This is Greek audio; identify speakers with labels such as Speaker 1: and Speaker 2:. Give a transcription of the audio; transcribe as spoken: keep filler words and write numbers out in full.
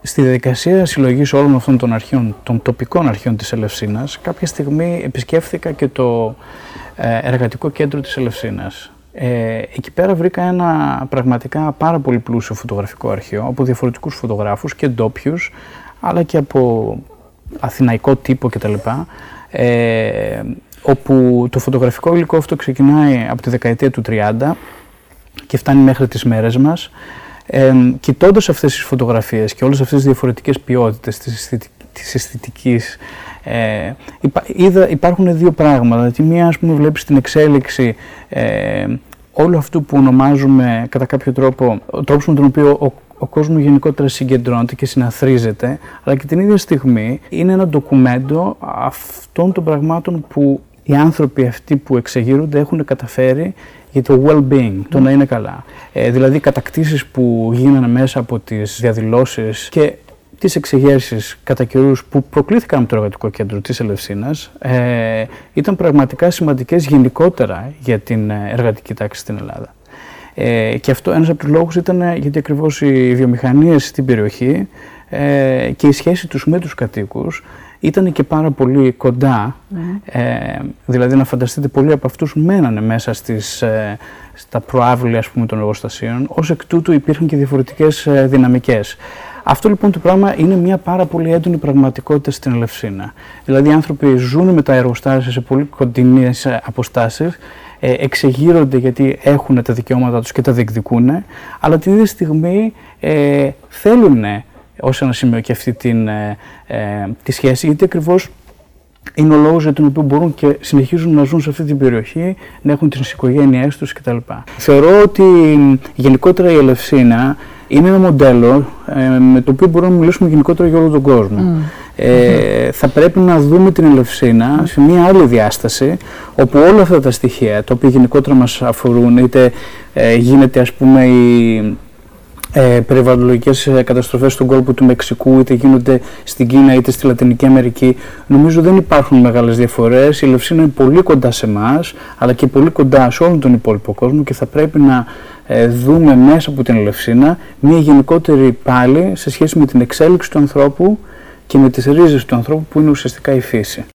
Speaker 1: Στη διαδικασία συλλογής όλων αυτών των αρχείων, των τοπικών αρχείων της Ελευσίνας, κάποια στιγμή επισκέφθηκα και το εργατικό κέντρο της Ελευσίνας. Ε, εκεί πέρα βρήκα ένα πραγματικά πάρα πολύ πλούσιο φωτογραφικό αρχείο από διαφορετικούς φωτογράφους και ντόπιους, αλλά και από αθηναϊκό τύπο κτλ. Ε, όπου το φωτογραφικό υλικό αυτό ξεκινάει από τη δεκαετία του τριάντα και φτάνει μέχρι τις μέρες μας. Ε, κοιτώντας αυτές τις φωτογραφίες και όλες αυτές τις διαφορετικές ποιότητες της, αισθητικ, της αισθητικής, ε, υπά, είδα, υπάρχουν δύο πράγματα. Τη μία, ας πούμε, βλέπεις την εξέλιξη ε, όλου αυτού που ονομάζουμε κατά κάποιο τρόπο, ο τρόπος με τον οποίο ο, ο κόσμος γενικότερα συγκεντρώνεται και συναθρίζεται, αλλά και την ίδια στιγμή είναι ένα ντοκουμέντο αυτών των πραγμάτων που οι άνθρωποι αυτοί που εξεγείρονται έχουν καταφέρει για το well-being, το να είναι καλά. Ε, δηλαδή κατακτήσεις που γίνανε μέσα από τις διαδηλώσεις και τις εξεγέρσεις κατά καιρούς που προκλήθηκαν από το εργατικό κέντρο της Ελευσίνας ε, ήταν πραγματικά σημαντικές γενικότερα για την εργατική τάξη στην Ελλάδα. Ε, και αυτό ένας από τους λόγους ήταν γιατί ακριβώς οι βιομηχανίες στην περιοχή ε, και η σχέση τους με τους κατοίκους ήταν και πάρα πολύ κοντά, mm. ε, δηλαδή να φανταστείτε πολλοί από αυτούς μένανε μέσα στις, ε, στα προάβλια, ας πούμε, των εργοστασίων, ως εκ τούτου υπήρχαν και διαφορετικές ε, δυναμικές. Αυτό λοιπόν το πράγμα είναι μια πάρα πολύ έντονη πραγματικότητα στην Ελευσίνα. Δηλαδή οι άνθρωποι ζουν με τα εργοστάσια σε πολύ κοντινές αποστάσεις, ε, εξεγείρονται γιατί έχουν τα δικαιώματα τους και τα διεκδικούν, αλλά την ίδια στιγμή ε, θέλουν ως ένα σημείο και αυτή την, ε, ε, τη σχέση, γιατί ακριβώς είναι ο λόγος για τον οποίο μπορούν και συνεχίζουν να ζουν σε αυτή την περιοχή, να έχουν τις οικογένειές τους κτλ. Θεωρώ ότι γενικότερα η Ελευσίνα είναι ένα μοντέλο ε, με το οποίο μπορούμε να μιλήσουμε γενικότερα για όλο τον κόσμο. Mm. Ε, mm-hmm. Θα πρέπει να δούμε την Ελευσίνα σε μια άλλη διάσταση, όπου όλα αυτά τα στοιχεία, τα οποία γενικότερα μας αφορούν, είτε ε, γίνεται, ας πούμε, η Ε, περιβαλλοντικές καταστροφές στον κόλπο του Μεξικού, είτε γίνονται στην Κίνα είτε στη Λατινική Αμερική, νομίζω δεν υπάρχουν μεγάλες διαφορές. Η Ελευσίνα είναι πολύ κοντά σε εμάς, αλλά και πολύ κοντά σε όλον τον υπόλοιπο κόσμο και θα πρέπει να ε, δούμε μέσα από την Ελευσίνα μια γενικότερη πάλι σε σχέση με την εξέλιξη του ανθρώπου και με τις ρίζες του ανθρώπου που είναι ουσιαστικά η φύση.